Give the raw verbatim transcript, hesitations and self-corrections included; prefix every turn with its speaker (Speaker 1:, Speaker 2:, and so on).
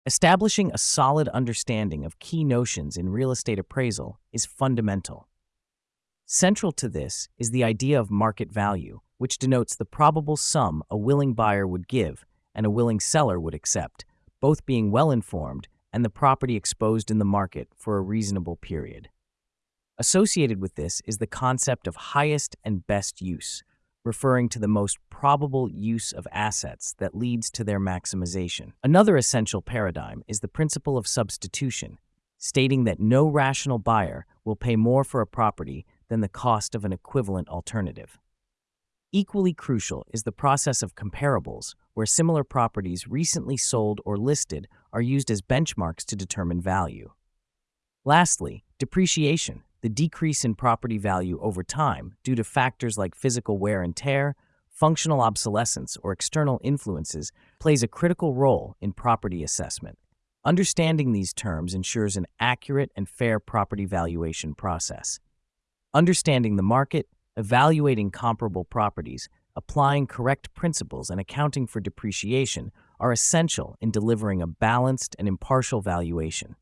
Speaker 1: Establishing a solid understanding of key notions in real estate appraisal is fundamental. Central to this is the idea of market value, which denotes the probable sum a willing buyer would give and a willing seller would accept, both being well informed and the property exposed in the market for a reasonable period. Associated with this is the concept of highest and best use, referring to the most probable use of assets that leads to their maximization. Another essential paradigm is the principle of substitution, stating that no rational buyer will pay more for a property than the cost of an equivalent alternative. Equally crucial is the process of comparables, where similar properties recently sold or listed are used as benchmarks to determine value. Lastly, depreciation, the decrease in property value over time due to factors like physical wear and tear, functional obsolescence, or external influences, plays a critical role in property assessment. Understanding these terms ensures an accurate and fair property valuation process. Understanding the market, evaluating comparable properties, applying correct principles, and accounting for depreciation are essential in delivering a balanced and impartial valuation.